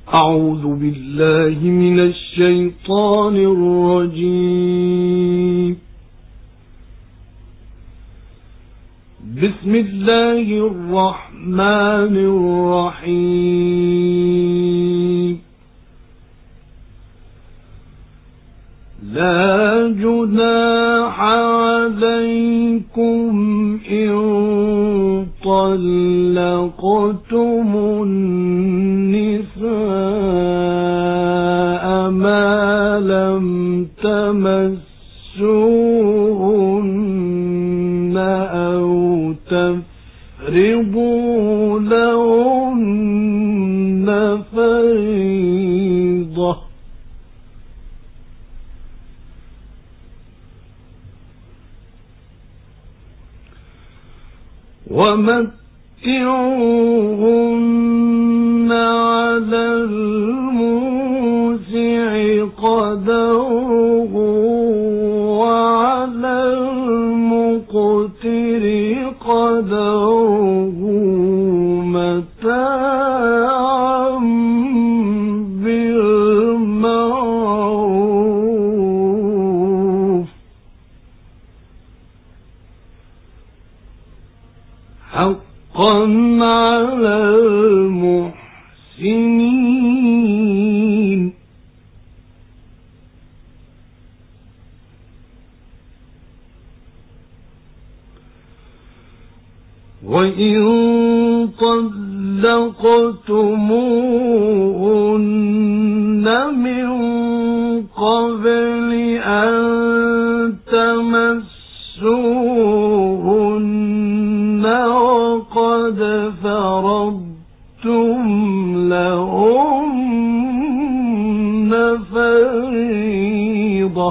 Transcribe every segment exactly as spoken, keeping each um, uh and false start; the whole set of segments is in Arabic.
أعوذ بالله من الشيطان الرجيم. بسم الله الرحمن الرحيم. لا جناح عليكم إن طلقتم النساء ما لم تمسوهن أو تفرضوا لهن فريضة ومتعوهن على الموسع قدره وعلى المقتر قدره متاعا بالمعروف حقا على المحسنين. وإن طلقتموهن من قبل أن تمسوهن وقد فرضتم لهن فريضة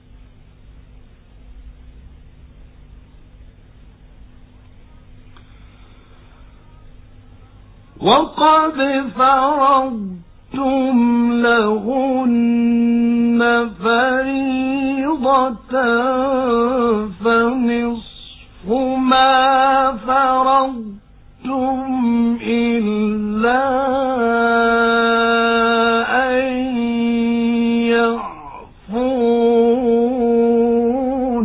وقد فرضتم لهن فريضة فنصف ما فرضتم إلا أن يعفون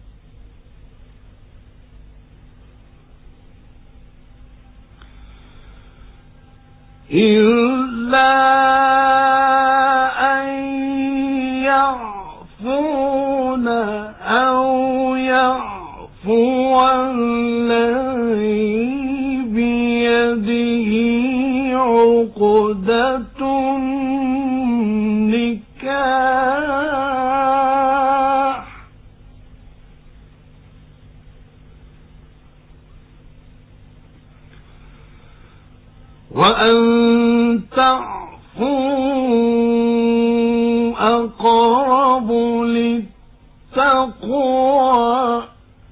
إلا أن يعفون أو يعفو الذي بيده عقدة النكاح وأن تعفوا أقرب للتقوى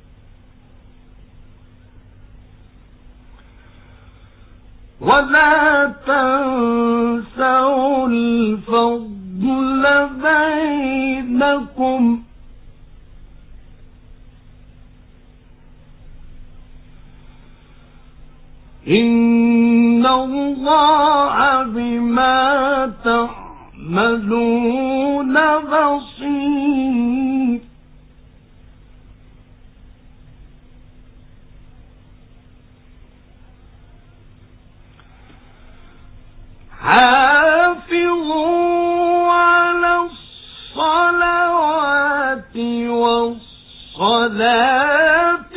ولا تنسوا الفضل بينكم إن الله بما تعملون بصير. حافظوا على الصلوات والصلاة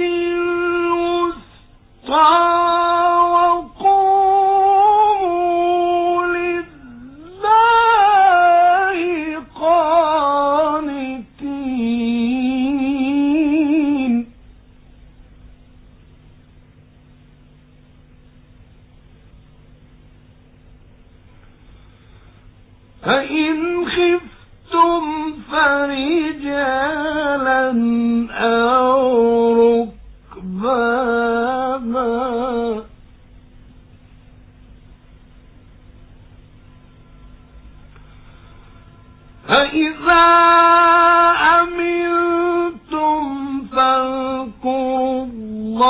الوسطى فإن خفتم فرجالا أو ركبانا فإذا أمنتم فاذكروا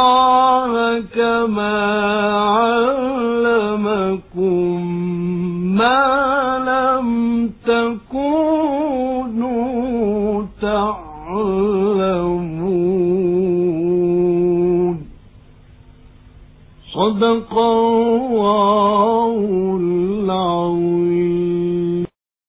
الله كما علمكم ما لم تكونوا تعلمون. صدق الله العظيم.